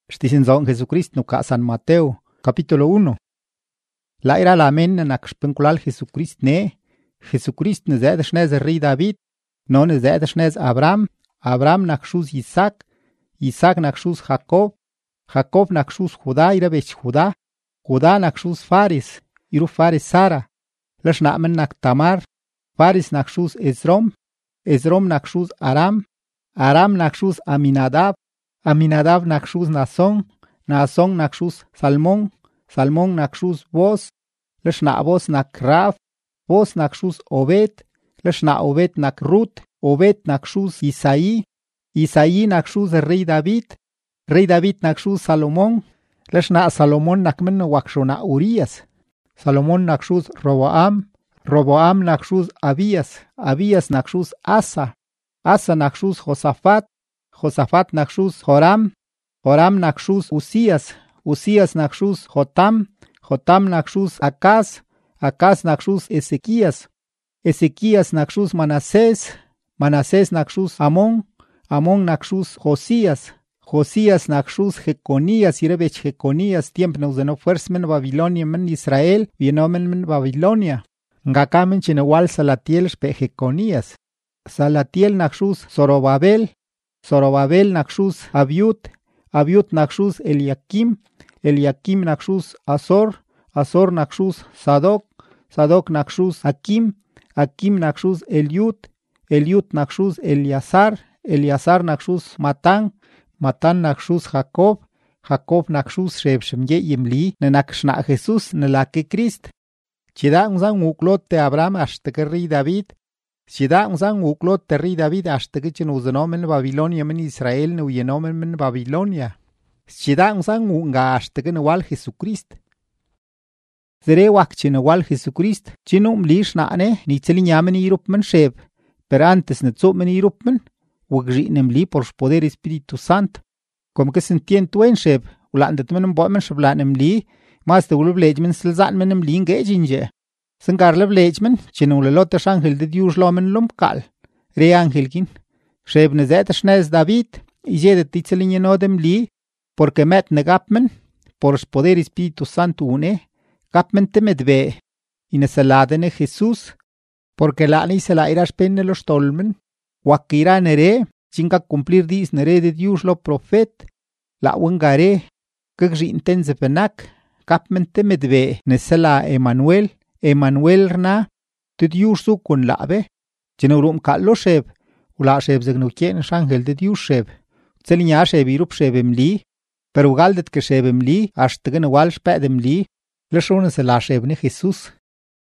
Xtisinzon Jesucristo nuka San Mateo, capítulo 1. La ira la men nak shpenkulal Jesucristo ne. Jesucristo ne zed shnez rey David, no ne zed shnez Abraham. Abraham nak shuz Isaac, Isaac nak shuz Jacob, Jacob nak shuz Judá ira bech Judá, Judá nak shuz Faris, iru Faris Sara. Lash namen nak Tamar, Faris nak shuz Esrom, Esrom nak shuz Aram, Aram nak shuz Aminadab, Aminadab nak shuz Nason, Nason nak shuz Salmón, Salmón nak shuz Boz, lash na Boz nak Raf, Boz nak shuz Obed, lash na Obed nak Rut, Obed nak shuz Isaí, Isaí nak shuz rey David, rey David nak shuz Salomón, lash na Salomón nak men wakshona Urias, Salomón nak shuz Roboam, Roboam nak shuz Abías, Abías nak shuz Asa, Asa nak shuz Josafat, Josafat nak shuz Joram, Joram nak shuz Usías, Usías nak shuz Jotam, Jotam nak shuz Acaz, Acaz nak shuz Ezequías, Ezequías nak shuz Manasés, Manasés nak shuz Amón, Amón nak shuz Josías, Josías nak shuz Jeconías, irebech Jeconías, tiempo nos no fuerza men Babilonia men Israel, vienomen men Babilonia. Ngakamen chinewal Salatiel spe Jeconías. Salatiel nak shuz Zorobabel, Zorobabel nak shuz Abiud, Abiud nak shuz Eliakim, Eliakim nak shuz Azor, Azor nak shuz Sadoc, Sadoc nak shuz Akim, Akim nak shuz Eliud, Eliud nak shuz Eliazar, Eliazar nak shuz Matán, Matán nak shuz Jacob, Jacob nak shuz Shebshemye yimli, nenak shna Jesús nelake Christ. Chida unzan uklot te Abraham hasta que rey David, Chida unzan uklot te rey David hasta que chenuzenomen Babilonia men Israel neuyenomen men Babilonia. Chida unzan unga hasta que newal Jesucrist. Zere wak chenewal Jesucrist, chenum lish naane ni tselinyamen irupmen sheb, pero antes netzupmen irupmen, wagriinem li por poder Espíritu Santo. Como que se entiende tu en sheb, ulandetmen bomen sheblanem li, mas de ulblejmen selzatmenem li ngejinje. Sengarle blejmen, chenulelot ángel de Dios lomen lumkal. Re angelkin, sheb nezet shnez David, y de titzelinyenodem li, porque met negapmen, por poder Espíritu Santo une, gapmen temedve, y neseladene Jesús, porque la ni se la iras penne los tolmen, wakira nere, chinga cumplir dis nere de Dios lo profet, la wengare, que rintenze penak, gapmen temedve, nesela Emanuel, Emanuel rna, de Dios su con labe, chenurum kallo sheb, ula sheb zegnukien ángel de Dios sheb, tselinya sheb irup shebem li, pero galdet que shebem li, hasta que no wal spedem li, le shone se la shebne Jesús.